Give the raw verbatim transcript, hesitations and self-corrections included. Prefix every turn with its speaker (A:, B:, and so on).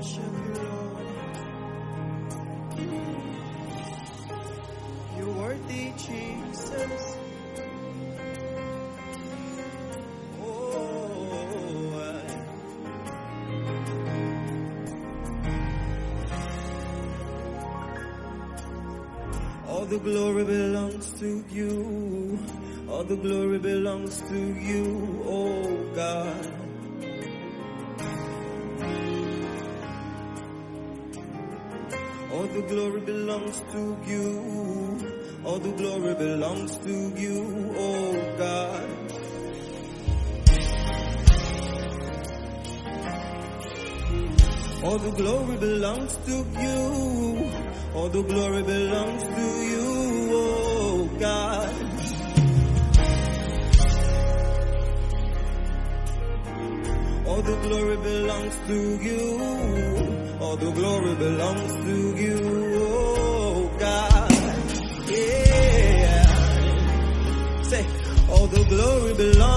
A: worship you, Lord. You're worthy, Jesus. All the glory belongs to you. All the glory belongs to you, oh God. All the glory belongs to you. All the glory belongs to you, oh God. All the glory belongs to you. All the glory belongs to you, oh God. All the glory belongs to you. All the glory belongs to you, oh God. Yeah. Say, all the glory belongs